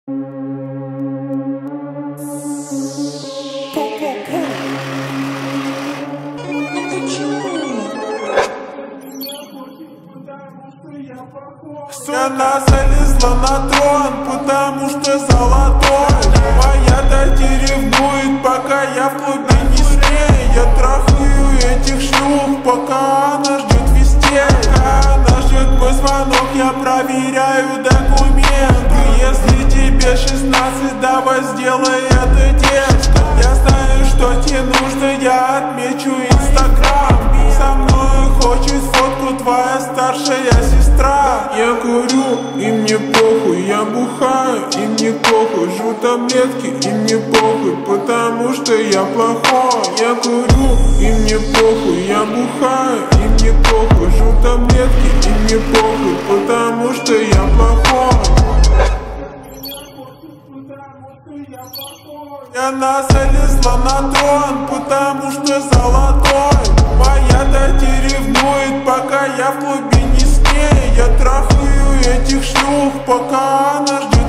Она залезла на трон, потому что золотой. Моя дочь ревнует, пока я в клубе не с ней. Я трахаю этих шлюх, пока она ждет везде. Она ждет мой звонок, я проверяю документы. Если тебе 16, давай сделай это, детка. Я знаю, что тебе нужно, я отмечу Инстаграм. Со мной хочет фотку твоя старшая сестра. Я курю, и мне похуй, я бухаю, и мне похуй. Жру таблетки, и мне похуй, потому что я плохой. Я курю, и мне похуй, я бухаю, и мне похуй. Жру таблетки, и мне похуй, потому что я плохой. Она залезла на трон, потому что золотой. Моя дочь ревнует, пока я в клубе не с ней. Я трахаю этих шлюх, пока она ждет